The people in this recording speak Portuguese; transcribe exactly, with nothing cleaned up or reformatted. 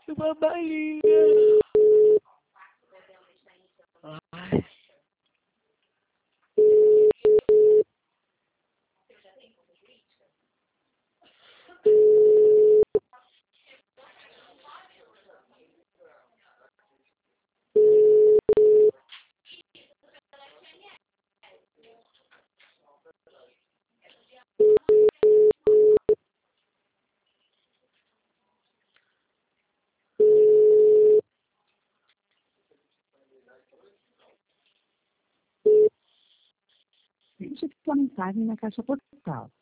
Uma balinha. Ai. Deixe sua mensagem na caixa postal.